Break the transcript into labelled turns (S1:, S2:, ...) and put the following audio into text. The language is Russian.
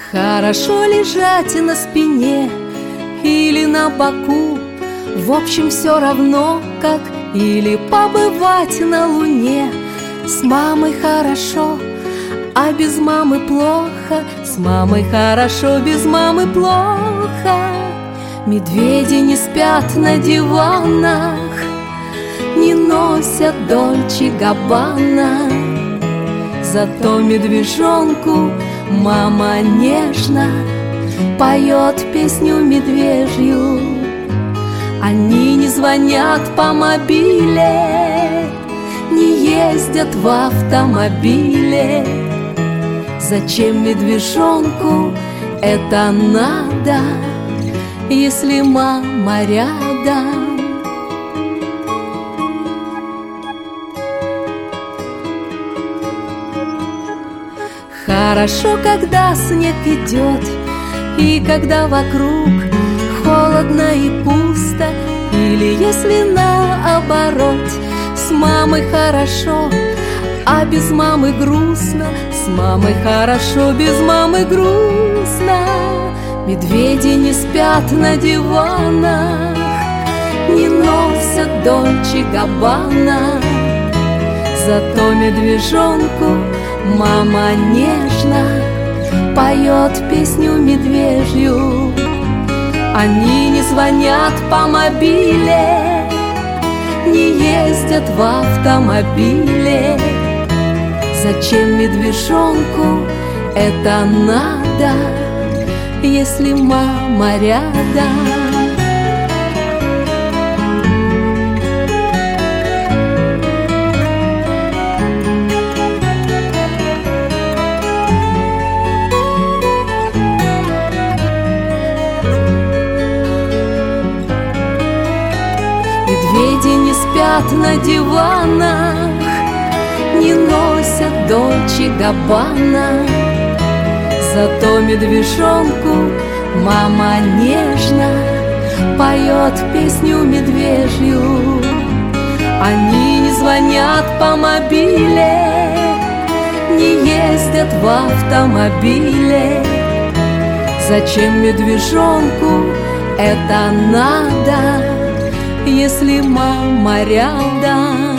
S1: Хорошо лежать на спине или на боку, в общем, все равно как. Или побывать на луне. С мамой хорошо, а без мамы плохо. С мамой хорошо, без мамы плохо. Медведи не спят на диванах, не носят Дольче Габбана. Зато медвежонку мама нежно поет песню медвежью. Они не звонят по мобиле, не ездят в автомобиле. Зачем медвежонку это надо, если мама рядом? Хорошо, когда снег идет, и когда вокруг холодно и пусто. Или если наоборот, с мамой хорошо, а без мамы грустно. С мамой хорошо, без мамы грустно. Медведи не спят на диванах, не носят Дольче Габбана. Зато медвежонку мама нежно поет песню медвежью. Они не звонят по мобиле, не ездят в автомобиле. Зачем медвежонку это надо, если мама рядом? Медведи не спят на диванах, не носят Дольче Габбана. Зато медвежонку мама нежно поет песню медвежью. Они не звонят по мобиле, не ездят в автомобиле. Зачем медвежонку это надо, если мама рядом?